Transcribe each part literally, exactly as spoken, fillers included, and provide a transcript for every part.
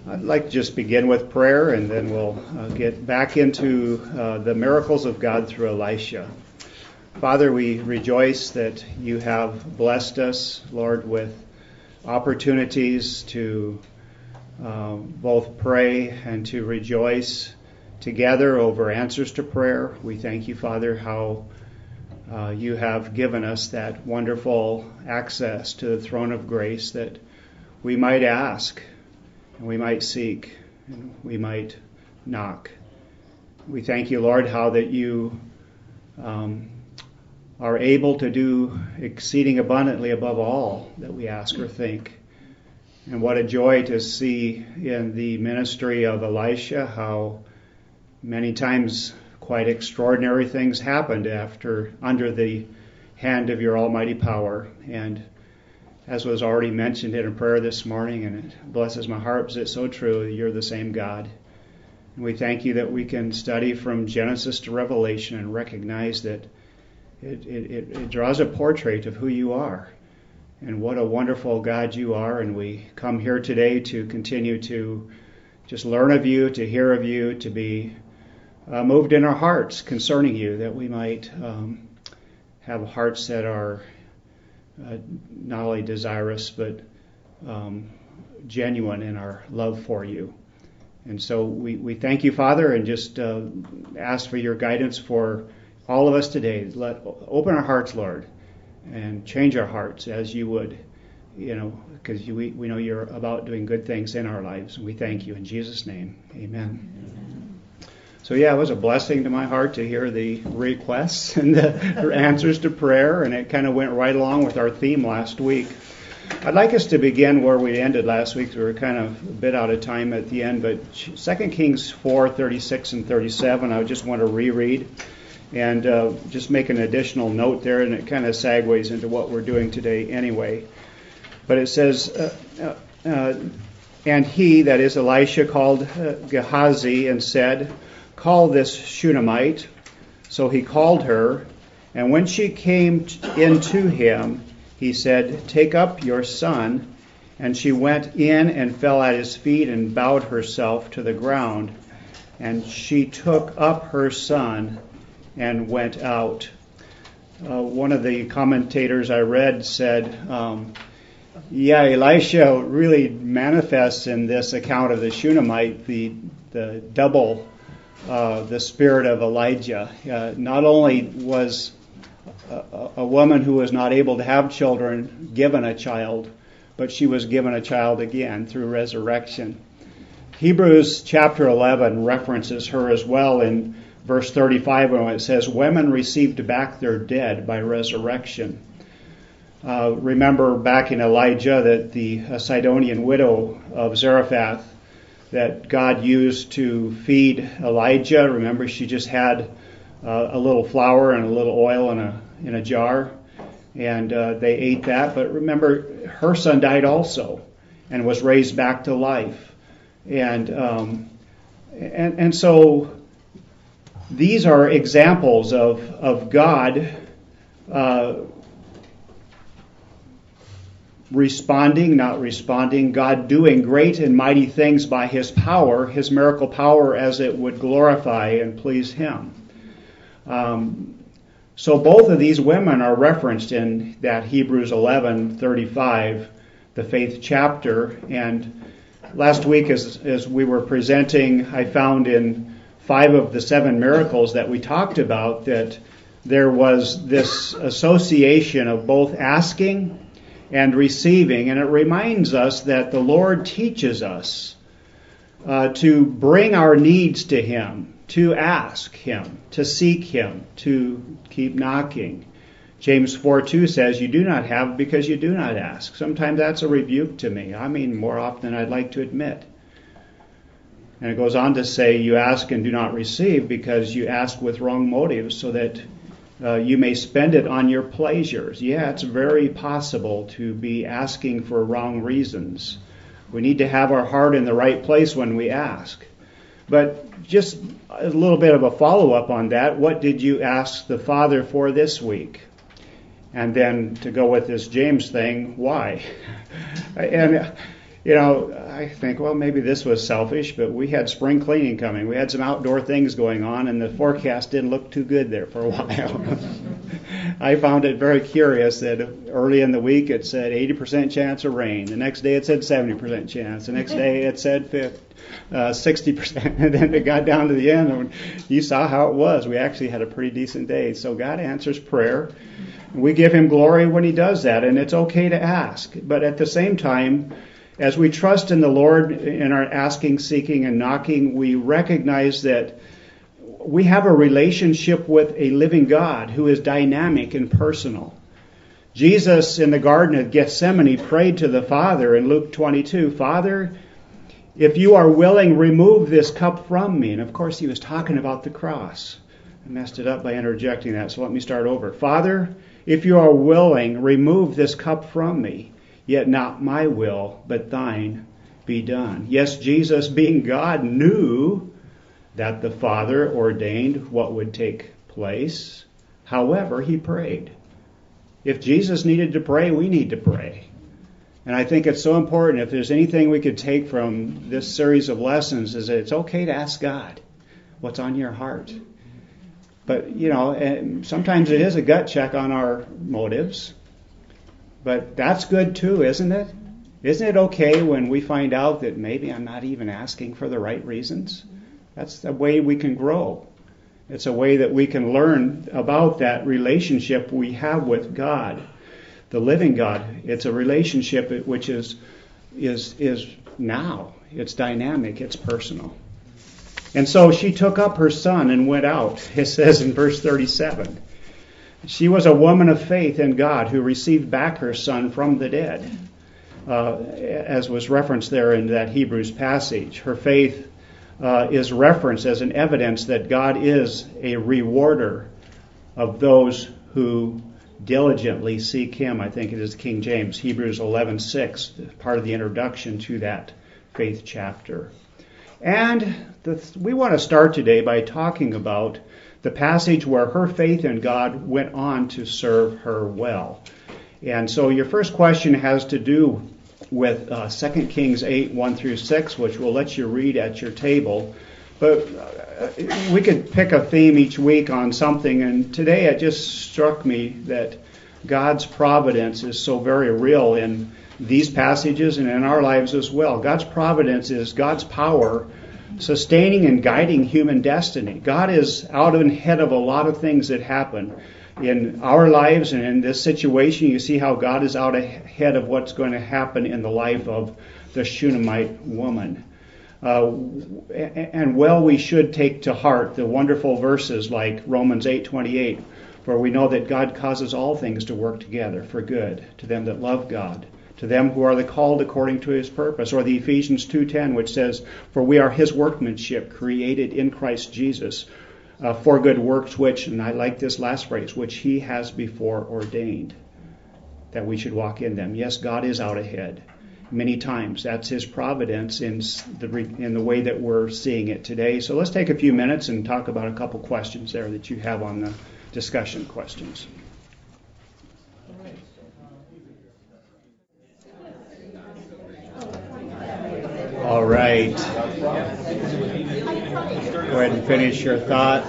I'd like to just begin with prayer, and then we'll uh, get back into uh, the miracles of God through Elisha. Father, we rejoice that you have blessed us, Lord, with opportunities to uh, both pray and to rejoice together over answers to prayer. We thank you, Father, how uh, you have given us that wonderful access to the throne of grace that we might ask, and we might seek, and we might knock. We thank you, Lord, how that you um, are able to do exceeding abundantly above all that we ask or think. And what a joy to see in the ministry of Elisha how many times quite extraordinary things happened after under the hand of your almighty power. And as was already mentioned in a prayer this morning, and it blesses my heart because it's so true, you're the same God. And we thank you that we can study from Genesis to Revelation and recognize that it, it, it draws a portrait of who you are and what a wonderful God you are. And we come here today to continue to just learn of you, to hear of you, to be uh, moved in our hearts concerning you, that we might um, have hearts that are Uh, not only desirous, but um, genuine in our love for you. And so we, we thank you, Father, and just uh, ask for your guidance for all of us today. Let open our hearts, Lord, and change our hearts as you would, you know, because we, we know you're about doing good things in our lives. And we thank you in Jesus' name. Amen. So yeah, it was a blessing to my heart to hear the requests and the answers to prayer, and it kind of went right along with our theme last week. I'd like us to begin where we ended last week. We were kind of a bit out of time at the end, but Second Kings four, thirty-six and thirty-seven, I just want to reread and uh, just make an additional note there, and it kind of segues into what we're doing today anyway. But it says, uh, uh, uh, and he, that is Elisha, called uh, Gehazi and said, "Call this Shunammite." So he called her, and when she came in to him, he said, "Take up your son." And she went in and fell at his feet and bowed herself to the ground. And she took up her son and went out. Uh, one of the commentators I read said, um, yeah, Elisha really manifests in this account of the Shunammite the, the double Uh, the spirit of Elijah. Uh, not only was a, a woman who was not able to have children given a child, but she was given a child again through resurrection. Hebrews chapter eleven references her as well in verse thirty-five when it says, "Women received back their dead by resurrection." Uh, remember back in Elijah that the Sidonian widow of Zarephath that God used to feed Elijah. Remember, she just had uh, a little flour and a little oil in a in a jar, and uh, they ate that. But remember, her son died also, and was raised back to life, and um, and and so these are examples of of God Uh, responding, not responding, God doing great and mighty things by his power, his miracle power, as it would glorify and please him. Um, so both of these women are referenced in that Hebrews eleven thirty-five, the faith chapter. And last week as, as we were presenting, I found in five of the seven miracles that we talked about that there was this association of both asking and receiving, and it reminds us that the Lord teaches us uh, to bring our needs to him, to ask him, to seek him, to keep knocking. James four two says, "You do not have because you do not ask." Sometimes that's a rebuke to me. I mean, more often than I'd like to admit. And it goes on to say, "You ask and do not receive because you ask with wrong motives, so that Uh, you may spend it on your pleasures." Yeah, it's very possible to be asking for wrong reasons. We need to have our heart in the right place when we ask. But just a little bit of a follow-up on that. What did you ask the Father for this week? And then to go with this James thing, why? And you know, I think, well, maybe this was selfish, but we had spring cleaning coming. We had some outdoor things going on, and the forecast didn't look too good there for a while. I found it very curious that early in the week it said eighty percent chance of rain. The next day it said seventy percent chance. The next day it said fifty, uh, sixty percent. And then it got down to the end, and you saw how it was. We actually had a pretty decent day. So God answers prayer. We give Him glory when He does that, and it's okay to ask. But at the same time, as we trust in the Lord in our asking, seeking, and knocking, we recognize that we have a relationship with a living God who is dynamic and personal. Jesus in the Garden of Gethsemane prayed to the Father in Luke twenty-two, Father, if you are willing, remove this cup from me. And of course he was talking about the cross. I messed it up by interjecting that, so let me start over. Father, if you are willing, remove this cup from me. Yet not my will, but thine be done. Yes, Jesus, being God, knew that the Father ordained what would take place. However, He prayed. If Jesus needed to pray, we need to pray. And I think it's so important, if there's anything we could take from this series of lessons, is that it's okay to ask God what's on your heart. But, you know, sometimes it is a gut check on our motives. But that's good too, isn't it? Isn't it okay when we find out that maybe I'm not even asking for the right reasons? That's the way we can grow. It's a way that we can learn about that relationship we have with God, the living God. It's a relationship which is is is now. It's dynamic. It's personal. And so she took up her son and went out. It says in verse thirty-seven. She was a woman of faith in God who received back her son from the dead, uh, as was referenced there in that Hebrews passage. Her faith uh, is referenced as an evidence that God is a rewarder of those who diligently seek Him. I think it is King James, Hebrews eleven six, part of the introduction to that faith chapter. And the, we want to start today by talking about the passage where her faith in God went on to serve her well. And so your first question has to do with uh, Second Kings eight, one through six, which we'll let you read at your table. But uh, we could pick a theme each week on something, and today it just struck me that God's providence is so very real in these passages and in our lives as well. God's providence is God's power sustaining and guiding human destiny. God is out ahead of a lot of things that happen in our lives, and in this situation you see how God is out ahead of what's going to happen in the life of the Shunammite woman. Uh, and well, we should take to heart the wonderful verses like Romans eight twenty-eight, for we know that God causes all things to work together for good to them that love God, to them who are the called according to His purpose. Or the Ephesians two ten, which says, for we are His workmanship, created in Christ Jesus, uh, for good works which, and I like this last phrase, which He has before ordained, that we should walk in them. Yes, God is out ahead. Many times that's His providence in the, in the way that we're seeing it today. So let's take a few minutes and talk about a couple questions there that you have on the discussion questions. All right. Go ahead and finish your thought.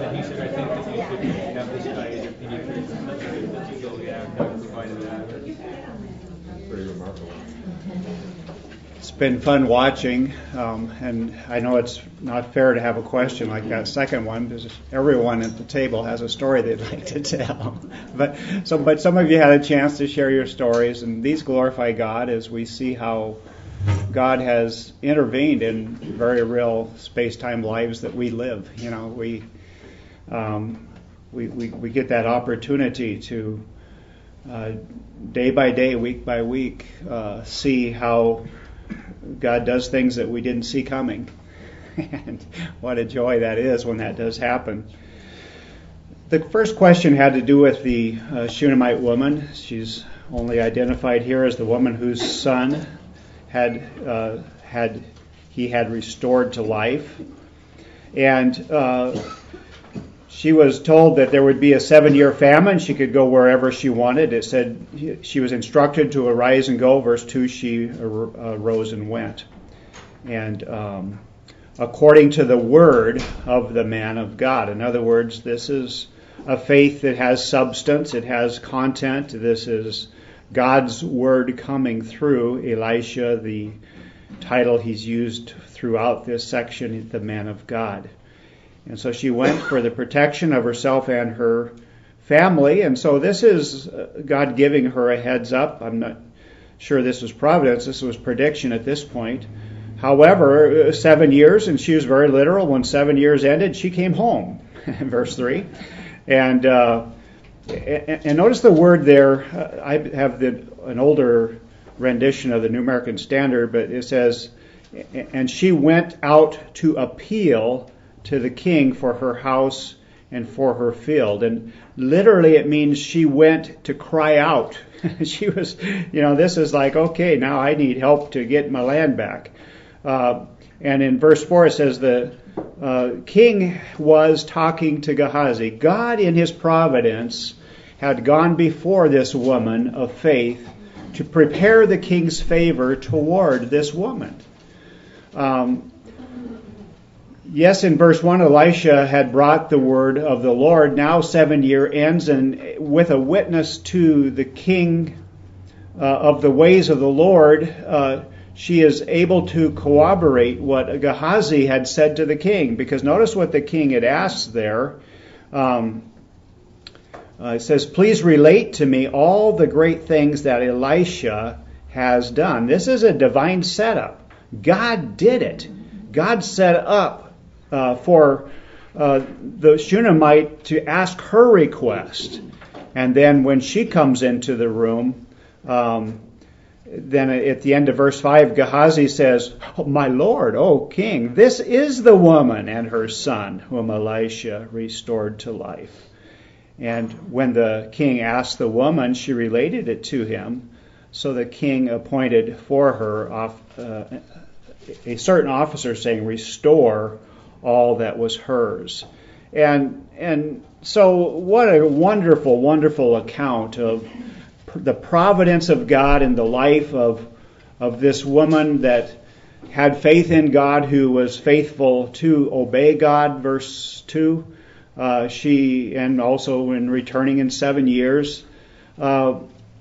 It's been fun watching, um, and I know it's not fair to have a question like that second one, because everyone at the table has a story they'd like to tell. But so, but some of you had a chance to share your stories, and these glorify God as we see how God has intervened in very real space-time lives that we live. You know, we um, we, we we get that opportunity to uh, day by day, week by week, uh, see how God does things that we didn't see coming. And what a joy that is when that does happen. The first question had to do with the uh, Shunammite woman. She's only identified here as the woman whose son had uh, had he had restored to life. And uh, she was told that there would be a seven-year famine. She could go wherever she wanted. It said she was instructed to arise and go. Verse two, she arose and went. And um, according to the word of the man of God. In other words, this is a faith that has substance. It has content. This is God's word coming through Elisha, the title he's used throughout this section, the man of God. And so she went for the protection of herself and her family. And so this is God giving her a heads up. I'm not sure this was providence. This was prediction at this point. However, seven years, and she was very literal. When seven years ended, she came home. Verse three. And uh, and notice the word there. I have the, an older rendition of the New American Standard, but it says, and she went out to appeal to the king for her house and for her field. And literally it means she went to cry out. She was, you know, this is like, okay, now I need help to get my land back. Uh, and in verse four it says the uh, king was talking to Gehazi. God in his providence had gone before this woman of faith to prepare the king's favor toward this woman. Um, Yes, in verse one, Elisha had brought the word of the Lord. Now seven year ends, and with a witness to the king uh, of the ways of the Lord, uh, she is able to corroborate what Gehazi had said to the king. Because notice what the king had asked there. Um, uh, it says, please relate to me all the great things that Elisha has done. This is a divine setup. God did it. God set up Uh, for uh, the Shunammite to ask her request. And then when she comes into the room, um, then at the end of verse five, Gehazi says, oh, my Lord, O king, this is the woman and her son whom Elisha restored to life. And when the king asked the woman, she related it to him. So the king appointed for her off, uh, a certain officer saying, restore all that was hers. And and so what a wonderful, wonderful account of the providence of God in the life of of this woman that had faith in God, who was faithful to obey God, verse two. Uh, she, and also in returning in seven years, uh,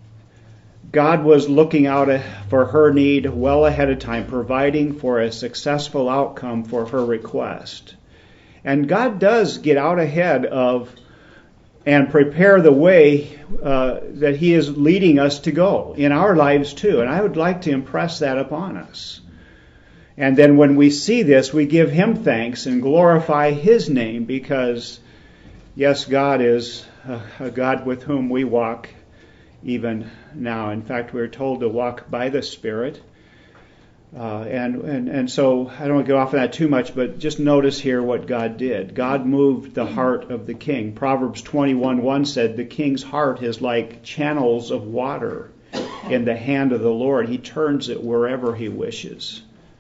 God was looking out for her need well ahead of time, providing for a successful outcome for her request. And God does get out ahead of and prepare the way uh, that He is leading us to go in our lives too. And I would like to impress that upon us. And then when we see this, we give Him thanks and glorify His name, because, yes, God is a God with whom we walk even now. In fact, we're told to walk by the Spirit. Uh, and, and, and so I don't want to go off on that too much, but just notice here what God did. God moved the heart of the king. Proverbs twenty-one one said, the king's heart is like channels of water in the hand of the Lord. He turns it wherever He wishes.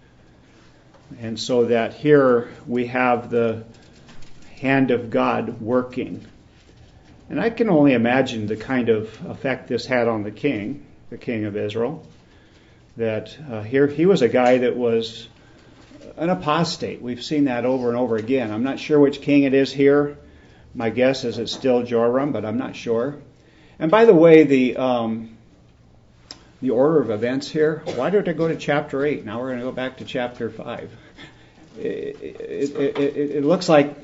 And so that here we have the hand of God working. And I can only imagine the kind of effect this had on the king, the king of Israel. That uh, here he was a guy that was an apostate. We've seen that over and over again. I'm not sure which king it is here. My guess is it's still Joram, but I'm not sure. And by the way, the um, the order of events here, why did it go to chapter eight? Now we're going to go back to chapter five. It, it, it, it, it looks like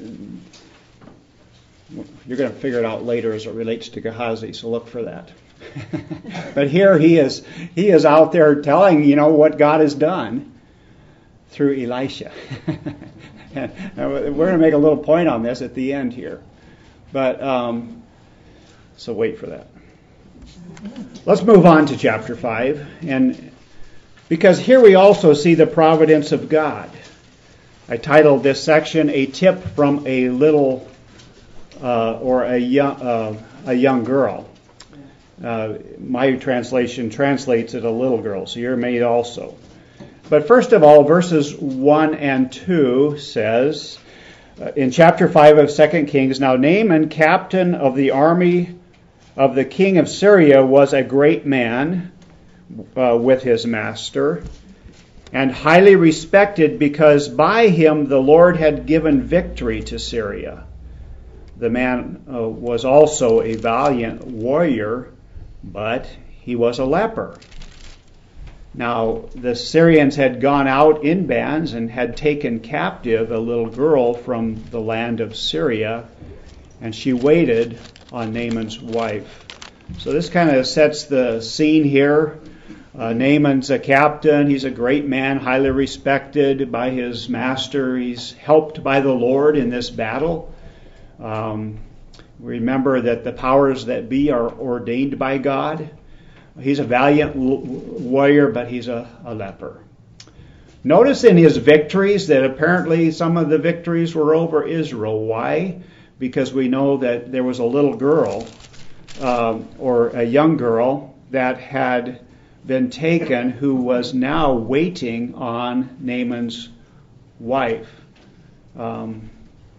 you're going to figure it out later as it relates to Gehazi, so look for that. But here he is he is out there telling, you know, what God has done through Elisha. And we're going to make a little point on this at the end here. But um, so wait for that. Let's move on to chapter five, and because here we also see the providence of God. I titled this section "A Tip from a Little uh, or a young uh, a young girl." Uh, my translation translates it a little girl, so you're made also. But first of all, verses one and two says, Uh, in chapter five of Second Kings, now Naaman, captain of the army of the king of Syria, was a great man uh, with his master, and highly respected, because by him the Lord had given victory to Syria. The man uh, was also a valiant warrior, but he was a leper. Now, the Syrians had gone out in bands and had taken captive a little girl from the land of Syria, and she waited on Naaman's wife. So this kind of sets the scene here. Uh, Naaman's a captain. He's a great man, highly respected by his master. He's helped by the Lord in this battle. Um, remember that the powers that be are ordained by God. He's a valiant warrior, but he's a, a leper. Notice in his victories that apparently some of the victories were over Israel. Why? Because we know that there was a little girl, um, or a young girl, that had been taken, who was now waiting on Naaman's wife. Um,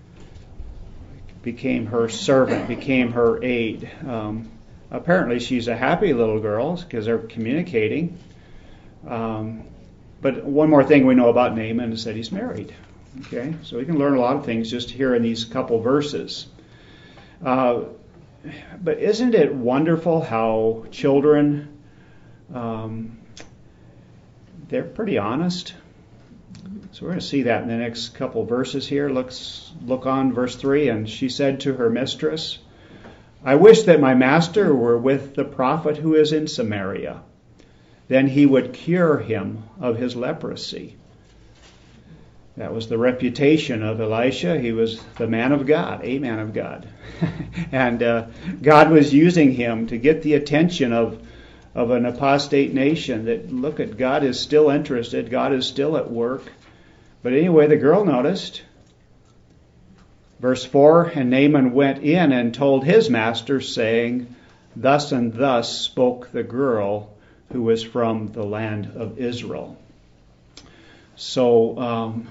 became her servant, became her aide. Um, apparently she's a happy little girl because they're communicating. Um, but one more thing we know about Naaman is that he's married. Okay, so we can learn a lot of things just here in these couple verses. Uh, but isn't it wonderful how children, um, they're pretty honest? So we're going to see that in the next couple verses here. Let's look on verse three. And she said to her mistress, I wish that my master were with the prophet who is in Samaria. Then he would cure him of his leprosy. That was the reputation of Elisha. He was the man of God, a man of God. and uh, God was using him to get the attention of, of an apostate nation that, look at, God is still interested. God is still at work. But anyway, the girl noticed. Verse four, and Naaman went in and told his master, saying, Thus and thus spoke the girl who was from the land of Israel. So, um,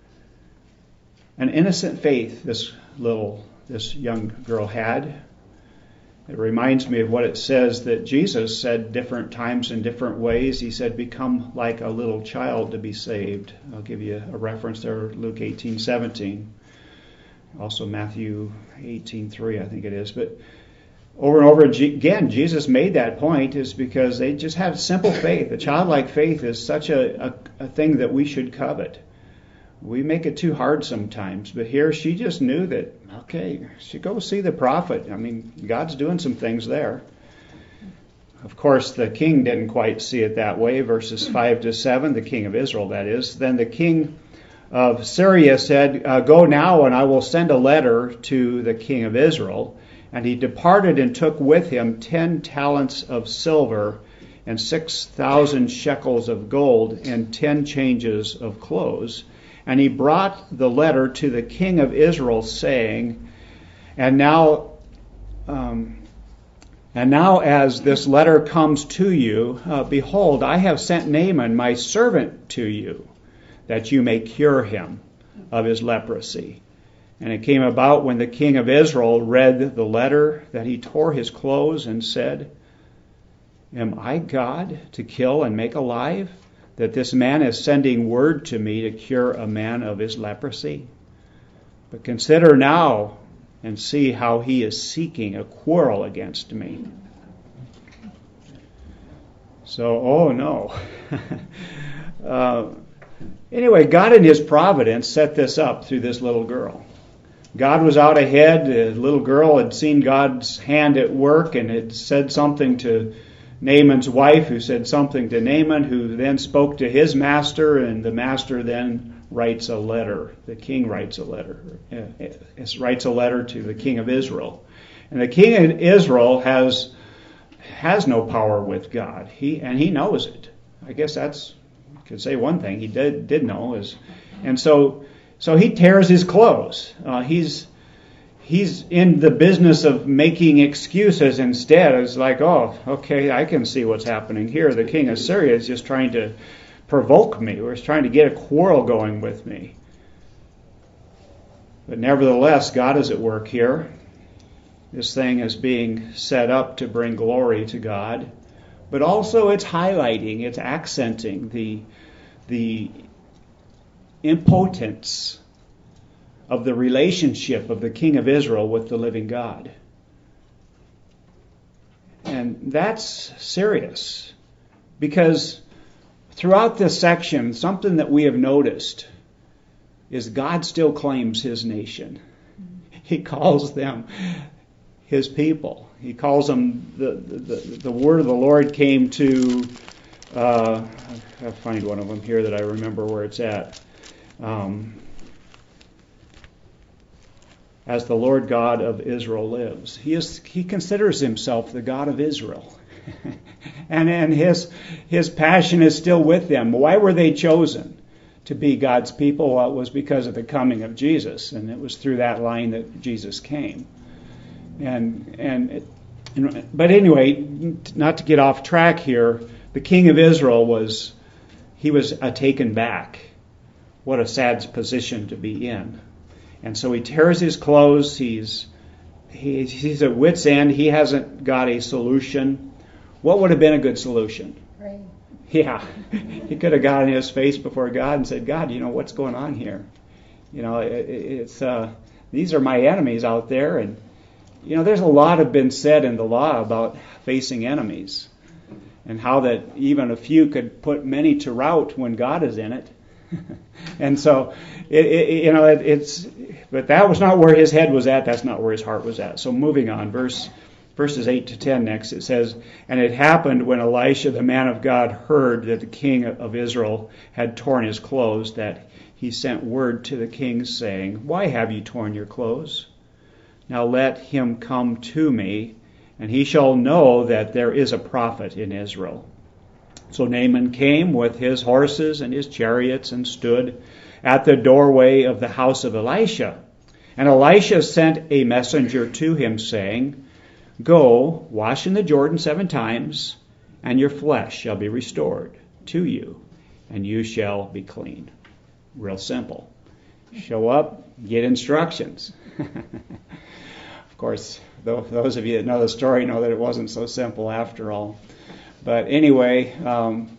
an innocent faith this little, this young girl had. It reminds me of what it says that Jesus said different times in different ways. He said, become like a little child to be saved. I'll give you a reference there, Luke eighteen seventeen. Also Matthew eighteen three, I think it is. But over and over again, Jesus made that point is because they just had simple faith. A childlike faith is such a, a, a thing that we should covet. We make it too hard sometimes. But here she just knew that, okay, she go see the prophet. I mean, God's doing some things there. Of course, the king didn't quite see it that way. Verses five to seven, the king of Israel, that is. Then the king of Syria said, uh, Go now, and I will send a letter to the king of Israel. And he departed and took with him ten talents of silver and six thousand shekels of gold and ten changes of clothes. And he brought the letter to the king of Israel, saying, And now, um, and now as this letter comes to you, uh, behold, I have sent Naaman my servant to you, that you may cure him of his leprosy. And it came about when the king of Israel read the letter that he tore his clothes and said, Am I God to kill and make alive, that this man is sending word to me to cure a man of his leprosy? But consider now and see how he is seeking a quarrel against me. So, oh no. uh, anyway, God in his providence set this up through this little girl. God was out ahead. The little girl had seen God's hand at work and had said something to Naaman's wife, who said something to Naaman, who then spoke to his master, and the master then writes a letter. The king writes a letter. Uh, writes a letter to the king of Israel. And the king of Israel has has no power with God. He and he knows it. I guess that's, I could say one thing he did did know is, and so so he tears his clothes. Uh, he's He's in the business of making excuses instead. It's like, oh, okay, I can see what's happening here. The king of Syria is just trying to provoke me, or is trying to get a quarrel going with me. But nevertheless, God is at work here. This thing is being set up to bring glory to God. But also it's highlighting, it's accenting the, the impotence of the relationship of the King of Israel with the living God. And that's serious, because throughout this section, something that we have noticed is God still claims his nation. He calls them his people. He calls them, the, the, the word of the Lord came to, uh, I'll find one of them here that I remember where it's at. Um, As the Lord God of Israel lives. He is he considers himself the God of Israel. and and his his passion is still with them. Why were they chosen to be God's people? Well, it was because of the coming of Jesus, and it was through that line that Jesus came. And and it, but anyway, not to get off track here, the King of Israel was he was uh, taken back. What a sad position to be in. And so he tears his clothes. He's he, he's at wit's end. He hasn't got a solution. What would have been a good solution? Pray. Yeah, he could have gotten his face before God and said, "God, you know what's going on here? You know, it, it's uh, these are my enemies out there, and you know, there's a lot have been said in the law about facing enemies, and how that even a few could put many to rout when God is in it." And so, it, it, you know, it, it's, but that was not where his head was at. That's not where his heart was at. So moving on, verse verses eight to ten next, it says, "And it happened when Elisha, the man of God, heard that the king of Israel had torn his clothes, that he sent word to the king, saying, Why have you torn your clothes? Now let him come to me, and he shall know that there is a prophet in Israel." So Naaman came with his horses and his chariots and stood at the doorway of the house of Elisha. And Elisha sent a messenger to him, saying, "Go, wash in the Jordan seven times, and your flesh shall be restored to you, and you shall be clean." Real simple. Show up, get instructions. Of course, those of you that know the story know that it wasn't so simple after all. But anyway, um,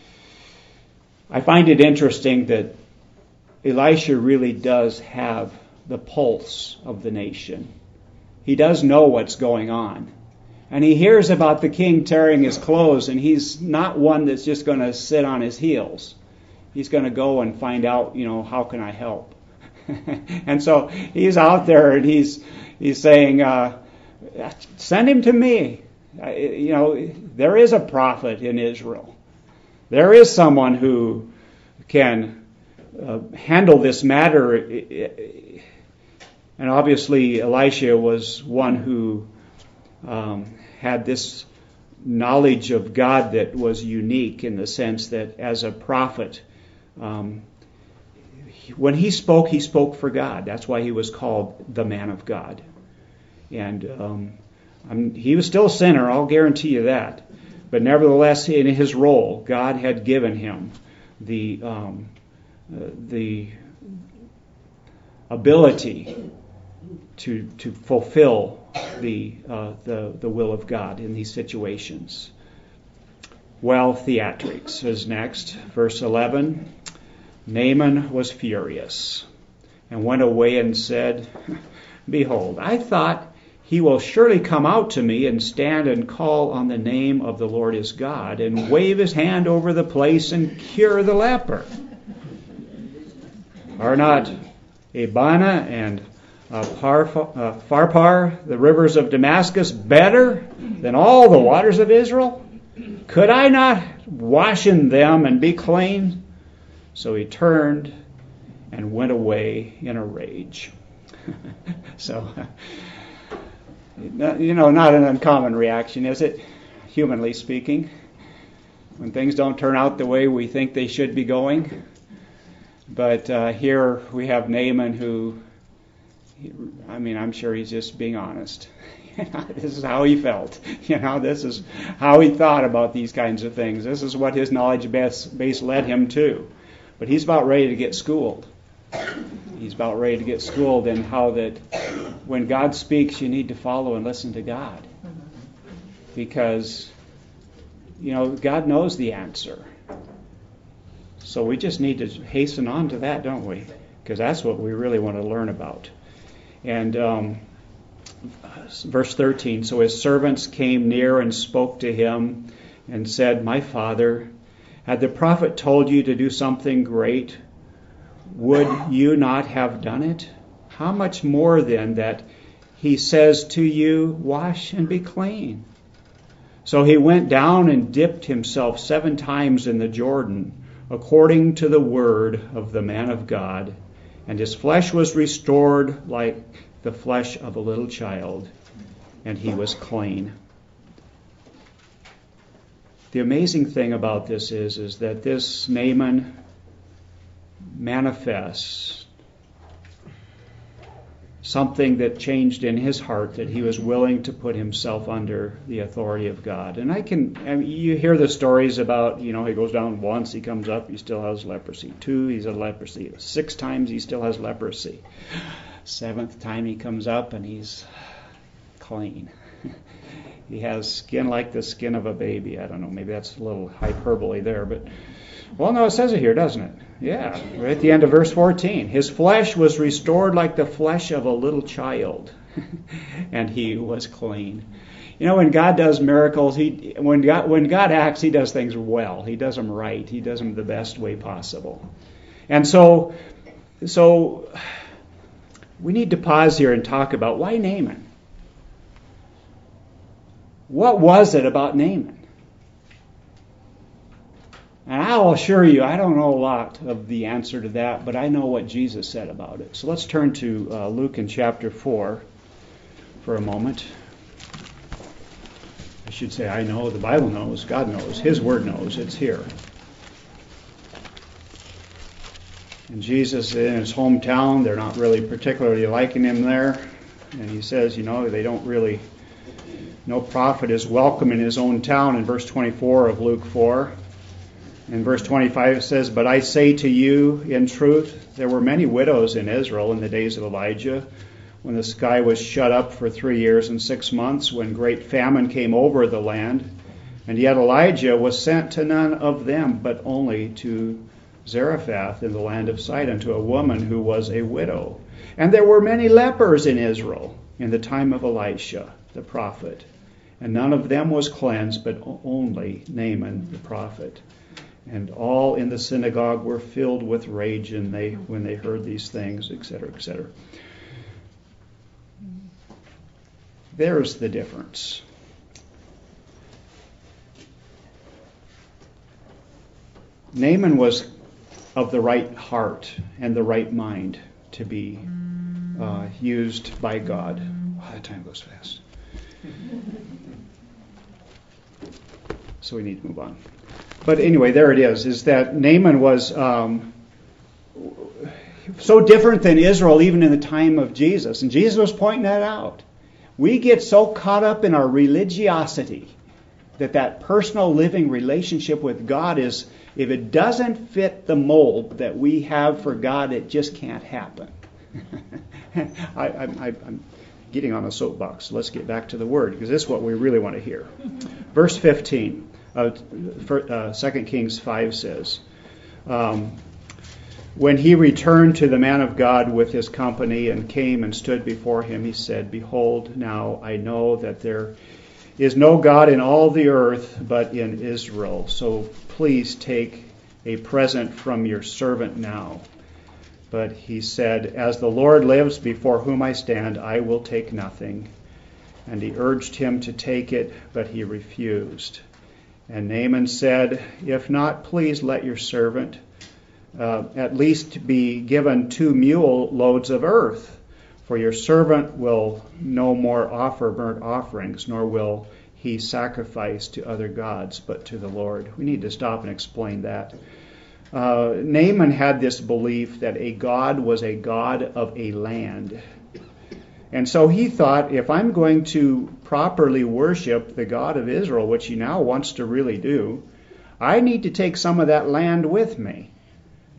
I find it interesting that Elisha really does have the pulse of the nation. He does know what's going on. And he hears about the king tearing his clothes, and he's not one that's just going to sit on his heels. He's going to go and find out, you know, how can I help? And so he's out there, and he's he's saying, uh, send him to me. You know, there is a prophet in Israel. There is someone who can uh, handle this matter. And obviously Elisha was one who um, had this knowledge of God that was unique, in the sense that as a prophet, um, when he spoke, he spoke for God. That's why he was called the man of God. And um, I'm, he was still a sinner, I'll guarantee you that. But nevertheless, in his role, God had given him the um, uh, the ability to to fulfill the uh, the the will of God in these situations. Well, theatrics is next, verse eleven. Naaman was furious and went away and said, "Behold, I thought, he will surely come out to me and stand and call on the name of the Lord his God and wave his hand over the place and cure the leper. Are not Abana and uh, Parf- uh, Pharpar, the rivers of Damascus, better than all the waters of Israel? Could I not wash in them and be clean?" So he turned and went away in a rage. So, you know, not an uncommon reaction, is it? Humanly speaking, when things don't turn out the way we think they should be going. But uh, here we have Naaman, who, I mean, I'm sure he's just being honest. You know, this is how he felt. You know, this is how he thought about these kinds of things. This is what his knowledge base, base led him to. But he's about ready to get schooled. he's about ready to get schooled in how that when God speaks, you need to follow and listen to God. Because, you know, God knows the answer. So we just need to hasten on to that, don't we? Because that's what we really want to learn about. And um, verse thirteen, so his servants came near and spoke to him and said, "My father, had the prophet told you to do something great, would you not have done it? How much more then that he says to you, wash and be clean?" So he went down and dipped himself seven times in the Jordan, according to the word of the man of God, and his flesh was restored like the flesh of a little child, and he was clean. The amazing thing about this is, is that this Naaman manifests something that changed in his heart, that he was willing to put himself under the authority of God. And I can, I mean, you hear the stories about, you know, he goes down once, he comes up, he still has leprosy. Two, he's a leprosy. Six times, he still has leprosy. Seventh time he comes up and he's clean. He has skin like the skin of a baby. I don't know, maybe that's a little hyperbole there, but, well, no, it says it here, doesn't it? Yeah, right at the end of verse fourteen. His flesh was restored like the flesh of a little child, and he was clean. You know, when God does miracles, he when God when God acts, he does things well. He does them right. He does them the best way possible. And so, so we need to pause here and talk about why Naaman. What was it about Naaman? And I'll assure you, I don't know a lot of the answer to that, but I know what Jesus said about it. So let's turn to uh, Luke in chapter four for a moment. I should say I know, the Bible knows, God knows, His Word knows, it's here. And Jesus in his hometown, they're not really particularly liking him there. And he says, you know, they don't really, no prophet is welcome in his own town in verse twenty-four of Luke four. In verse twenty-five it says, "But I say to you, in truth, there were many widows in Israel in the days of Elijah, when the sky was shut up for three years and six months, when great famine came over the land. And yet Elijah was sent to none of them, but only to Zarephath in the land of Sidon, to a woman who was a widow. And there were many lepers in Israel in the time of Elisha, the prophet. And none of them was cleansed, but only Naaman the prophet. And all in the synagogue were filled with rage and they when they heard these things, et cetera, et cetera" There's the difference. Naaman was of the right heart and the right mind to be uh, used by God. Wow, that time goes fast. So we need to move on. But anyway, there it is, is that Naaman was um, so different than Israel even in the time of Jesus. And Jesus was pointing that out. We get so caught up in our religiosity that that personal living relationship with God is, if it doesn't fit the mold that we have for God, it just can't happen. I, I, I, I'm getting on a soapbox. Let's get back to the Word, because this is what we really want to hear. Verse fifteen. Uh, for, uh, Second Kings five says, um, "When he returned to the man of God with his company and came and stood before him, he said, Behold, now I know that there is no God in all the earth but in Israel. So please take a present from your servant now. But he said, As the Lord lives before whom I stand, I will take nothing. And he urged him to take it, but he refused. And Naaman said, If not, please let your servant uh, at least be given two mule loads of earth. For your servant will no more offer burnt offerings, nor will he sacrifice to other gods, but to the Lord." We need to stop and explain that. Uh, Naaman had this belief that a god was a god of a land. And so he thought, if I'm going to properly worship the God of Israel, which he now wants to really do, I need to take some of that land with me.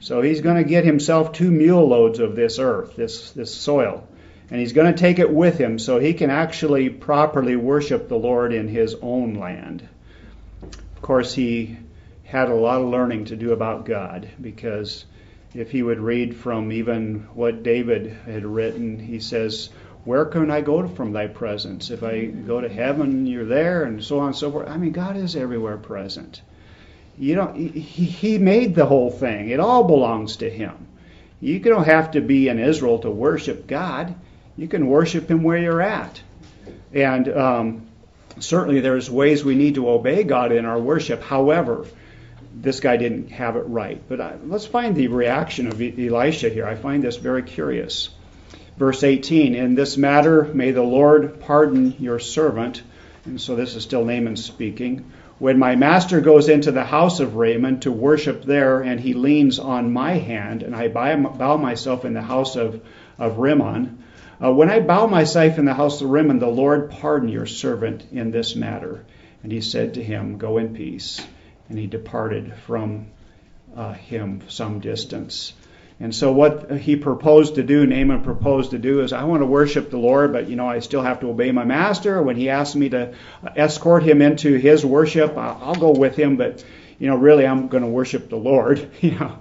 So he's going to get himself two mule loads of this earth, this, this soil. And he's going to take it with him so he can actually properly worship the Lord in his own land. Of course, he had a lot of learning to do about God, because if he would read from even what David had written, he says, where can I go from thy presence? If I go to heaven, you're there, and so on and so forth. I mean, God is everywhere present. You know, he, he made the whole thing. It all belongs to him. You don't have to be in Israel to worship God. You can worship him where you're at. And um, certainly there's ways we need to obey God in our worship. However, this guy didn't have it right. But uh, let's find the reaction of E- Elisha here. I find this very curious. Verse eighteen, in this matter may the Lord pardon your servant. And so this is still Naaman speaking. When my master goes into the house of Raman to worship there, and he leans on my hand, and I bow myself in the house of, of Rimmon, uh, when I bow myself in the house of Rimmon, the Lord pardon your servant in this matter. And he said to him, go in peace. And he departed from uh, him some distance. And so what he proposed to do, Naaman proposed to do, is I want to worship the Lord, but, you know, I still have to obey my master. When he asks me to escort him into his worship, I'll go with him, but, you know, really I'm going to worship the Lord. You know,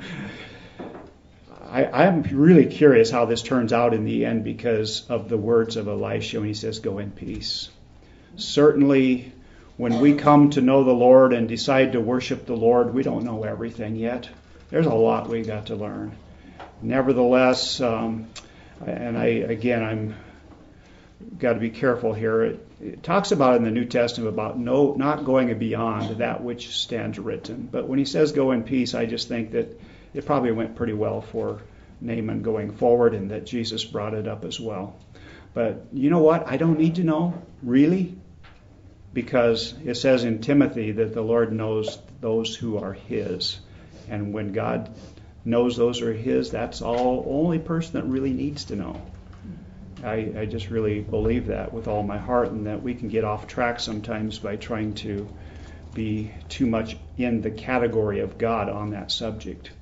I, I'm really curious how this turns out in the end because of the words of Elisha when he says, go in peace. Certainly, when we come to know the Lord and decide to worship the Lord, we don't know everything yet. There's a lot we got to learn. Nevertheless, um, and I again, I'm got to be careful here. It, it talks about in the New Testament about no, not going beyond that which stands written. But when he says go in peace, I just think that it probably went pretty well for Naaman going forward, and that Jesus brought it up as well. But you know what? I don't need to know, really, because it says in Timothy that the Lord knows those who are his. And when God knows those are his, that's all only person that really needs to know. I, I just really believe that with all my heart, and that we can get off track sometimes by trying to be too much in the category of God on that subject.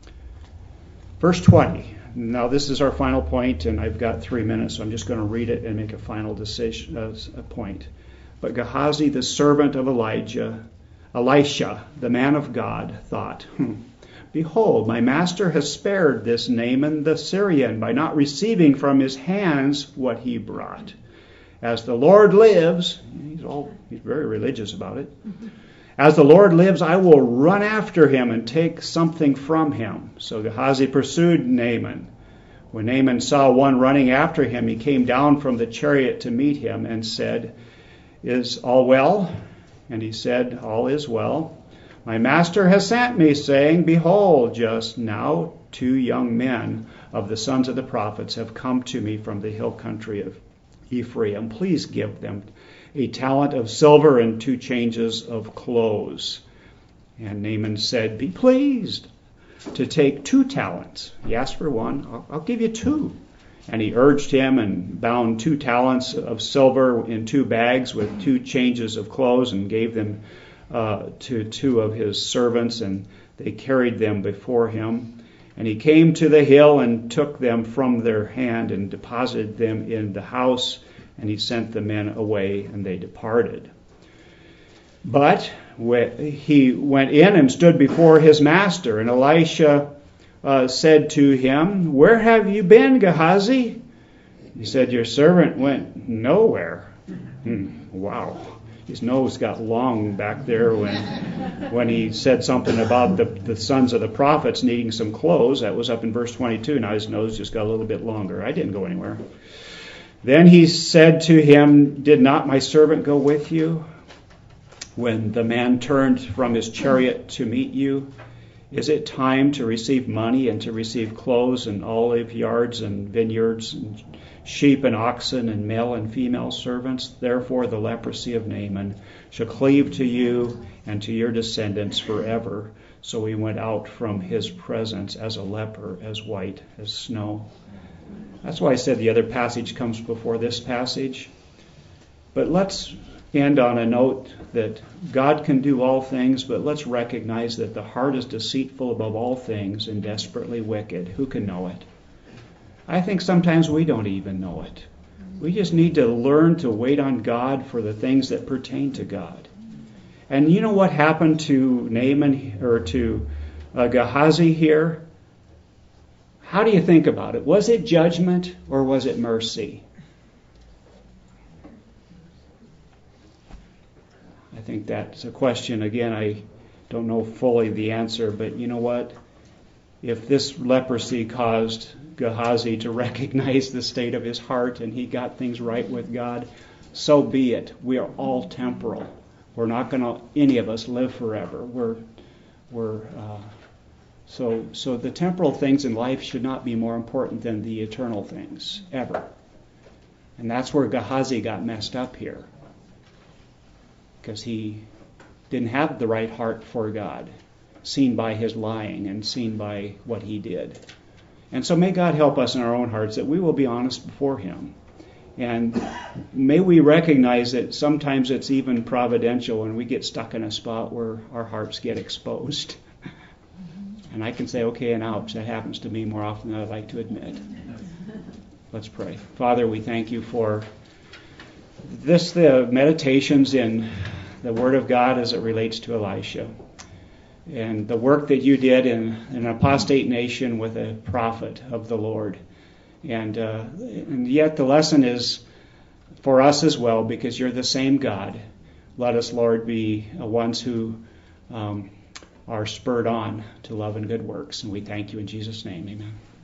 Verse twenty. Now this is our final point, and I've got three minutes, so I'm just going to read it and make a final decision, uh, a point. But Gehazi, the servant of Elijah, Elisha, the man of God, thought, hmm, behold, my master has spared this Naaman the Syrian by not receiving from his hands what he brought. As the Lord lives, he's all he's very religious about it. Mm-hmm. As the Lord lives, I will run after him and take something from him. So Gehazi pursued Naaman. When Naaman saw one running after him, he came down from the chariot to meet him and said, is all well? And he said, all is well. My master has sent me, saying, behold, just now two young men of the sons of the prophets have come to me from the hill country of Ephraim. Please give them a talent of silver and two changes of clothes. And Naaman said, be pleased to take two talents. He asked for one. I'll, I'll give you two. And he urged him and bound two talents of silver in two bags with two changes of clothes and gave them uh, to two of his servants, and they carried them before him. And he came to the hill and took them from their hand and deposited them in the house, and he sent the men away, and they departed. But he went in and stood before his master, and Elisha Uh, said to him, where have you been, Gehazi? He said, your servant went nowhere. Hmm, wow. His nose got long back there when when he said something about the, the sons of the prophets needing some clothes. That was up in verse twenty-two. Now his nose just got a little bit longer. I didn't go anywhere. Then he said to him, did not my servant go with you when the man turned from his chariot to meet you? Is it time to receive money and to receive clothes and olive yards and vineyards and sheep and oxen and male and female servants? Therefore the leprosy of Naaman shall cleave to you and to your descendants forever. So he went out from his presence as a leper, as white as snow. That's why I said the other passage comes before this passage. But let's end on a note that God can do all things, but let's recognize that the heart is deceitful above all things and desperately wicked. Who can know it? I think sometimes we don't even know it. We just need to learn to wait on God for the things that pertain to God. And you know what happened to Naaman, or to uh, Gehazi here? How do you think about it? Was it judgment or was it mercy? I think that's a question. Again, I don't know fully the answer, but you know what? If this leprosy caused Gehazi to recognize the state of his heart and he got things right with God, so be it. We are all temporal. We're not going to, any of us, live forever. We're, we're, uh, so, so the temporal things in life should not be more important than the eternal things, ever. And that's where Gehazi got messed up here, because he didn't have the right heart for God, seen by his lying and seen by what he did. And so may God help us in our own hearts that we will be honest before Him. And may we recognize that sometimes it's even providential when we get stuck in a spot where our hearts get exposed. And I can say, okay, and ouch, that happens to me more often than I'd like to admit. Let's pray. Father, we thank you for this, the meditations in the Word of God as it relates to Elisha, and the work that you did in, in an apostate nation with a prophet of the Lord. And, uh, and yet the lesson is for us as well, because you're the same God. Let us, Lord, be ones who um, are spurred on to love and good works. And we thank you in Jesus' name. Amen.